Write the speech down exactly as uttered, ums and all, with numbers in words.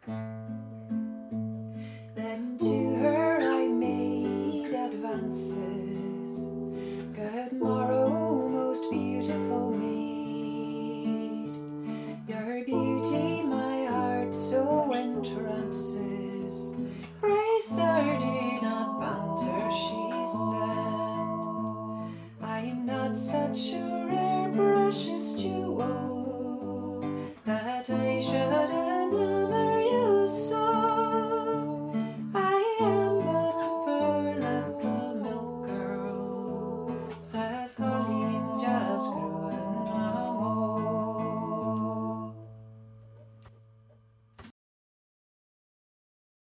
Then to her I made advances. Good morrow, most beautiful maid. Your beauty my heart so entrances. Pray, sir, do not banter, she said. I am not such a